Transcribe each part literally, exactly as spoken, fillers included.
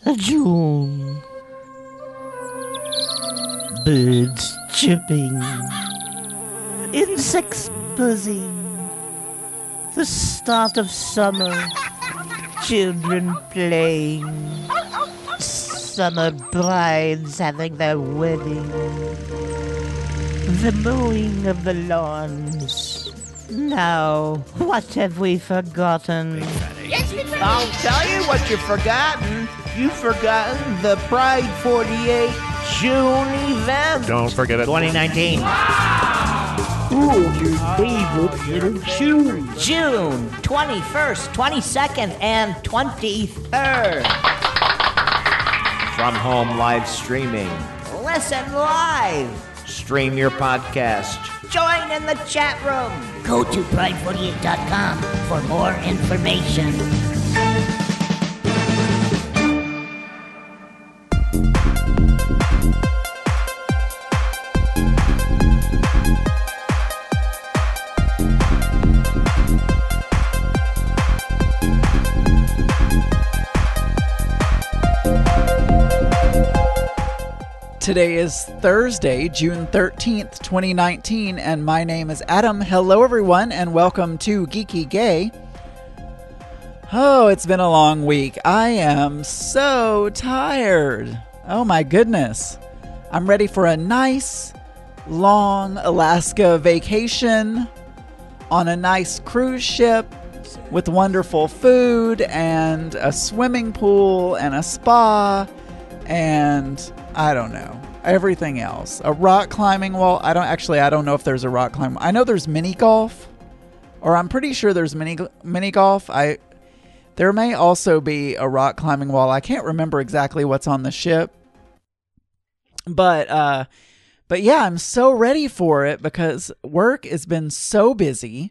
June. Birds chirping. Insects buzzing. The start of summer. Children playing. Summer brides having their wedding. The mowing of the lawns. Now, what have we forgotten? I'll tell you what you've forgotten. You've forgotten the Pride forty-eight June event. Don't forget it. twenty nineteen. Oh, your favorite little June. June twenty-first, twenty-second, and twenty-third. From home live streaming. Listen live. Stream your podcast. Join in the chat room. Go to pride forty-eight dot com for more information. Today is Thursday, June thirteenth, twenty nineteen, and my name is Adam. Hello, everyone, and welcome to Geeky Gay. Oh, it's been a long week. I am so tired. Oh, my goodness. I'm ready for a nice, long Alaska vacation on a nice cruise ship with wonderful food and a swimming pool and a spa and I don't know, everything else. A rock climbing wall. I don't actually, I don't know if there's a rock climb. I know there's mini golf, or I'm pretty sure there's mini mini golf. I there may also be a rock climbing wall. I can't remember exactly what's on the ship, but uh, but yeah, I'm so ready for it because work has been so busy.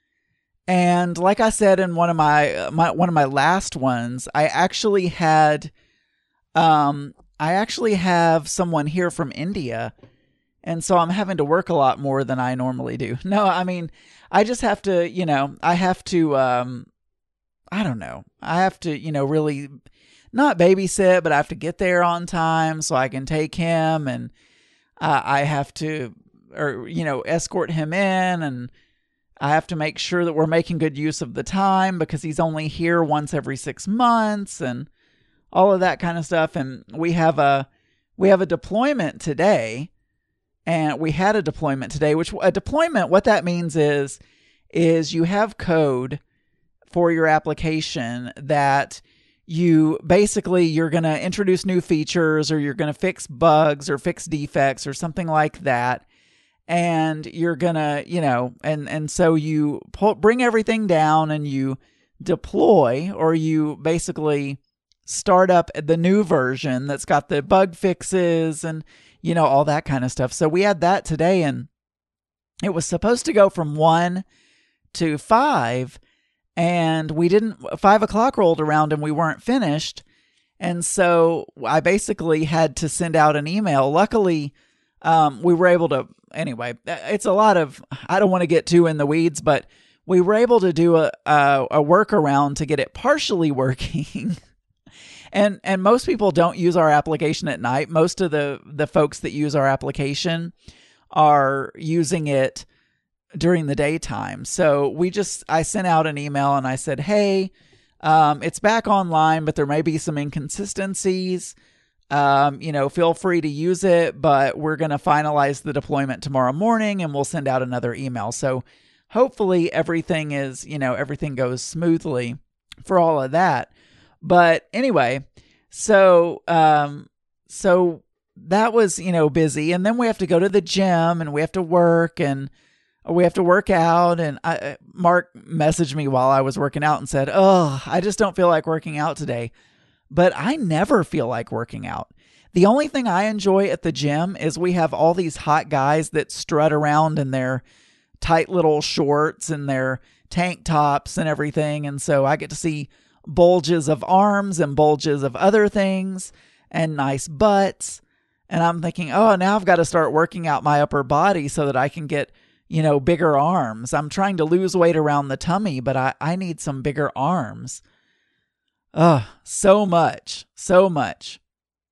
And like I said in one of my my one of my last ones, I actually had um. I actually have someone here from India, and so I'm having to work a lot more than I normally do. No, I mean, I just have to, you know, I have to, um, I don't know. I have to, you know, really not babysit, but I have to get there on time so I can take him, and uh, I have to, or, you know, escort him in, and I have to make sure that we're making good use of the time because he's only here once every six months, and all of that kind of stuff. And we have a we have a deployment today, and we had a deployment today, which a deployment, what that means is is you have code for your application that you basically you're going to introduce new features, or you're going to fix bugs or fix defects or something like that, and you're going to, you know, and and so you pull, bring everything down and you deploy, or you basically start up the new version that's got the bug fixes and, you know, all that kind of stuff. So we had that today, and it was supposed to go from one to five, and we didn't, five o'clock rolled around and we weren't finished. And so I basically had to send out an email. Luckily, um, we were able to, anyway, it's a lot of, I don't want to get too in the weeds, but we were able to do a, a, a workaround to get it partially working. And and most people don't use our application at night. Most of the, the folks that use our application are using it during the daytime. So we just, I sent out an email and I said, hey, um, it's back online, but there may be some inconsistencies. Um, you know, feel free to use it, but we're going to finalize the deployment tomorrow morning and we'll send out another email. So hopefully everything is, you know, everything goes smoothly for all of that. But anyway, so, um, so that was, you know, busy. And then we have to go to the gym and we have to work and we have to work out. And I, Mark messaged me while I was working out and said, oh, I just don't feel like working out today. But I never feel like working out. The only thing I enjoy at the gym is we have all these hot guys that strut around in their tight little shorts and their tank tops and everything. And so I get to see bulges of arms and bulges of other things and nice butts. And I'm thinking, oh, now I've got to start working out my upper body so that I can get, you know, bigger arms. I'm trying to lose weight around the tummy, but I, I need some bigger arms. Ugh, so much, so much.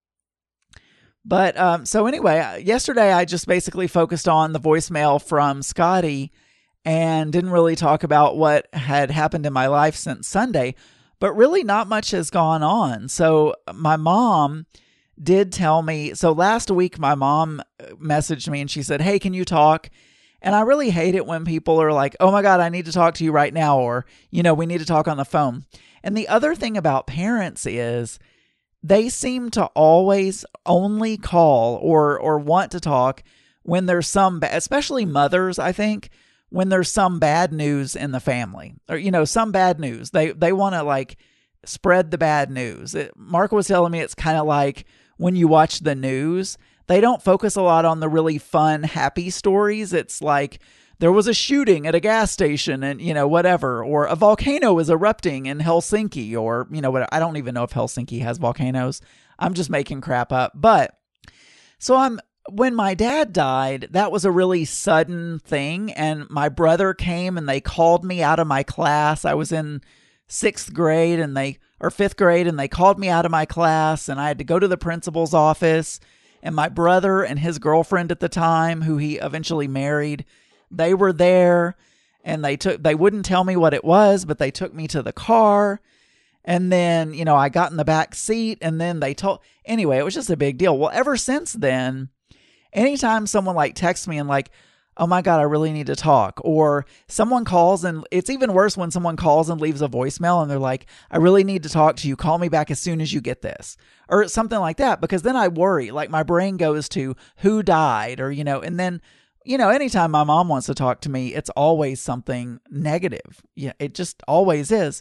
But um, so anyway, yesterday I just basically focused on the voicemail from Scotty and didn't really talk about what had happened in my life since Sunday, but really not much has gone on. So my mom did tell me, so last week my mom messaged me and she said, hey, can you talk? And I really hate it when people are like, oh my God, I need to talk to you right now. Or, you know, we need to talk on the phone. And the other thing about parents is they seem to always only call or, or want to talk when there's some, ba- especially mothers, I think, when there's some bad news in the family or, you know, some bad news. They, they want to like spread the bad news. It, Mark was telling me it's kind of like when you watch the news, they don't focus a lot on the really fun, happy stories. It's like there was a shooting at a gas station and, you know, whatever, or a volcano is erupting in Helsinki or, you know, what, I don't even know if Helsinki has volcanoes. I'm just making crap up. But so I'm, when my dad died, that was a really sudden thing. And my brother came and they called me out of my class. I was in sixth grade and they, or fifth grade, and they called me out of my class and I had to go to the principal's office. And my brother and his girlfriend at the time, who he eventually married, they were there and they took, they wouldn't tell me what it was, but they took me to the car. And then, you know, I got in the back seat and then they told, anyway, it was just a big deal. Well, ever since then, anytime someone like texts me and like, oh my God, I really need to talk, or someone calls, and it's even worse when someone calls and leaves a voicemail and they're like, I really need to talk to you. Call me back as soon as you get this, or something like that. Because then I worry, like my brain goes to who died, or, you know, and then, you know, anytime my mom wants to talk to me, it's always something negative. Yeah, it just always is.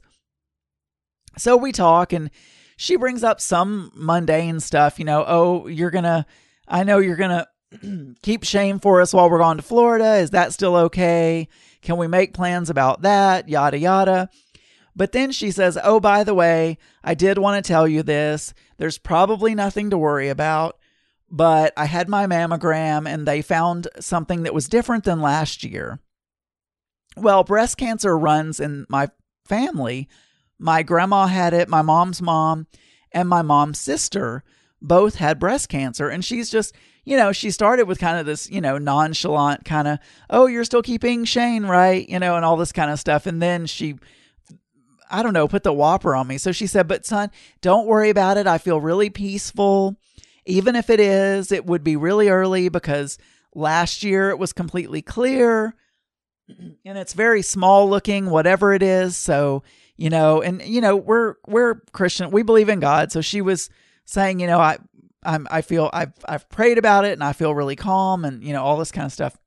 So we talk and she brings up some mundane stuff, you know, oh, you're going to, I know you're going to keep Shane for us while we're going to Florida. Is that still okay? Can we make plans about that? Yada, yada. But then she says, oh, by the way, I did want to tell you this. There's probably nothing to worry about, but I had my mammogram and they found something that was different than last year. Well, breast cancer runs in my family. My grandma had it, my mom's mom, and my mom's sister both had breast cancer. And she's just, you know, she started with kind of this, you know, nonchalant kind of, oh, you're still keeping Shane, right? You know, and all this kind of stuff. And then she, I don't know, put the whopper on me. So she said, but son, don't worry about it. I feel really peaceful. Even if it is, it would be really early because last year it was completely clear and it's very small looking, whatever it is. So, you know, and, you know, we're, we're Christian. We believe in God. So she was saying, you know, I, I'm, I feel I've, I've prayed about it and I feel really calm and, you know, all this kind of stuff.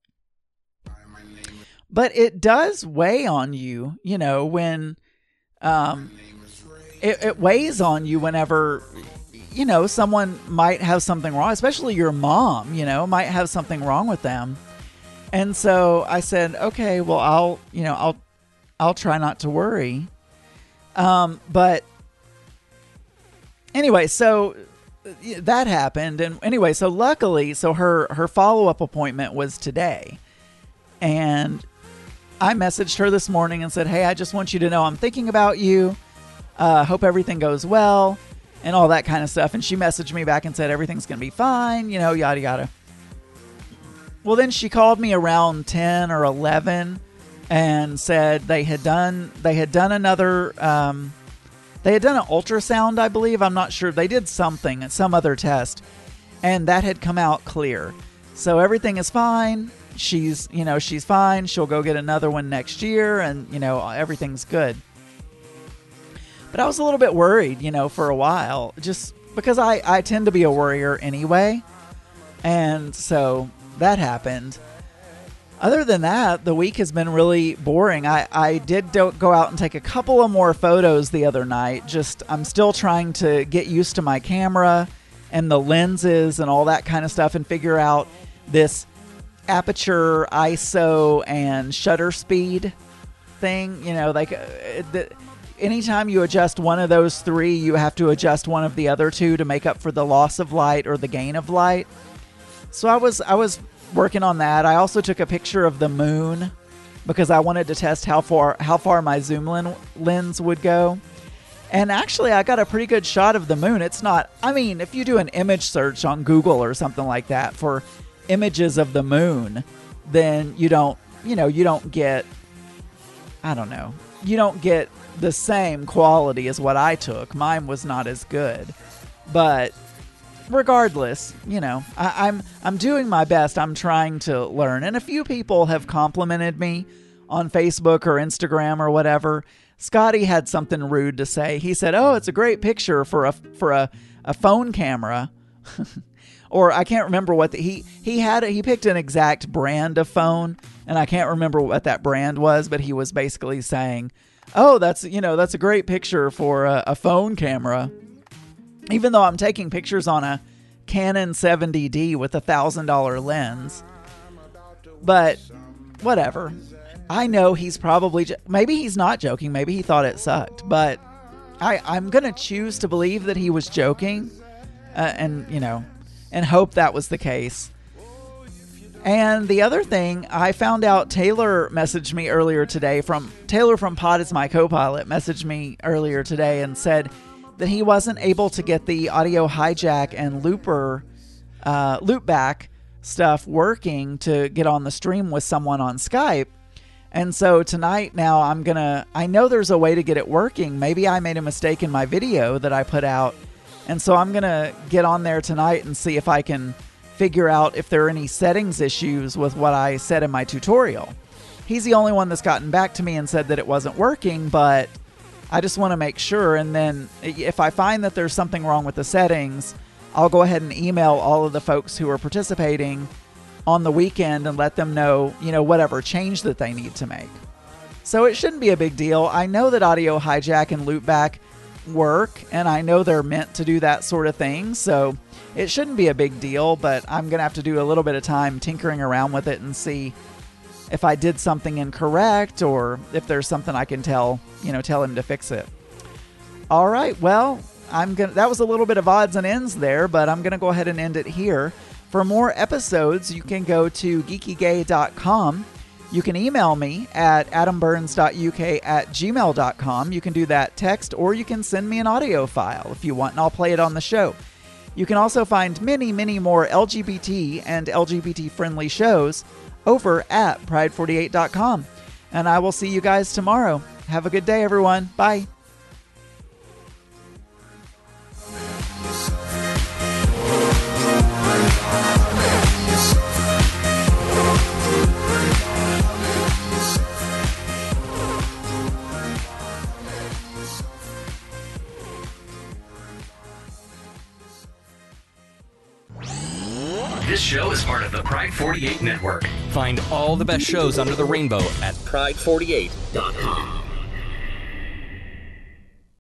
But it does weigh on you, you know, when, um, it, it weighs on you whenever, you know, someone might have something wrong, especially your mom, you know, might have something wrong with them. And so I said, okay, well, I'll, you know, I'll, I'll try not to worry. Um, but anyway, so that happened. And anyway, so luckily, so her, her follow-up appointment was today. And I messaged her this morning and said, hey, I just want you to know I'm thinking about you. Uh, hope everything goes well and all that kind of stuff. And she messaged me back and said, everything's going to be fine, you know, yada, yada. Well, then she called me around ten or eleven and said they had done, they had done another, um, they had done an ultrasound, I believe. I'm not sure. They did something, some other test, and that had come out clear. So everything is fine. She's, you know, she's fine. She'll go get another one next year and, you know, everything's good. But I was a little bit worried, you know, for a while, just because I, I tend to be a worrier anyway. And so that happened. Other than that, the week has been really boring. I, I did do, go out and take a couple of more photos the other night. Just, I'm still trying to get used to my camera and the lenses and all that kind of stuff and figure out this aperture, I S O, and shutter speed thing. You know, like uh, the, anytime you adjust one of those three, you have to adjust one of the other two to make up for the loss of light or the gain of light. So I was I was working on that. I also took a picture of the moon because I wanted to test how far how far my zoom len- lens would go. And actually, I got a pretty good shot of the moon. It's not, I mean, if you do an image search on Google or something like that for images of the moon, then you don't, you know, you don't get, I don't know, you don't get the same quality as what I took. Mine was not as good. But regardless, you know, I, I'm I'm doing my best. I'm trying to learn. And a few people have complimented me on Facebook or Instagram or whatever. Scotty had something rude to say. He said, "Oh, it's a great picture for a for a, a phone camera." Or I can't remember what the, he he had. He picked an exact brand of phone, and I can't remember what that brand was. But he was basically saying, "Oh, that's you know that's a great picture for a, a phone camera," even though I'm taking pictures on a Canon seventy D with a thousand dollar lens. But whatever. I know he's probably, maybe he's not joking. Maybe he thought it sucked. But I, I'm going to choose to believe that he was joking uh, and, you know, and hope that was the case. And the other thing, I found out Taylor messaged me earlier today from, Taylor from Pod Is My Co-Pilot messaged me earlier today and said that he wasn't able to get the audio hijack and looper, uh, loopback stuff working to get on the stream with someone on Skype. And so tonight now I'm going to, I know there's a way to get it working. Maybe I made a mistake in my video that I put out. And so I'm going to get on there tonight and see if I can figure out if there are any settings issues with what I said in my tutorial. He's the only one that's gotten back to me and said that it wasn't working, but I just want to make sure. And then if I find that there's something wrong with the settings, I'll go ahead and email all of the folks who are participating on the weekend and let them know, you know, whatever change that they need to make. So it shouldn't be a big deal. I know that audio hijack and loopback work, and I know they're meant to do that sort of thing, so it shouldn't be a big deal, but I'm going to have to do a little bit of time tinkering around with it and see if I did something incorrect or if there's something I can tell, you know, tell him to fix it. All right, well, I'm gonna, that was a little bit of odds and ends there, but I'm going to go ahead and end it here. For more episodes, you can go to geeky gay dot com. You can email me at adam burns dot u k at gmail dot com. You can do that text, or you can send me an audio file if you want, and I'll play it on the show. You can also find many, many more L G B T and L G B T-friendly shows over at pride forty-eight dot com. And I will see you guys tomorrow. Have a good day, everyone. Bye. This show is part of the Pride forty-eight Network. Find all the best shows under the rainbow at pride forty-eight dot com.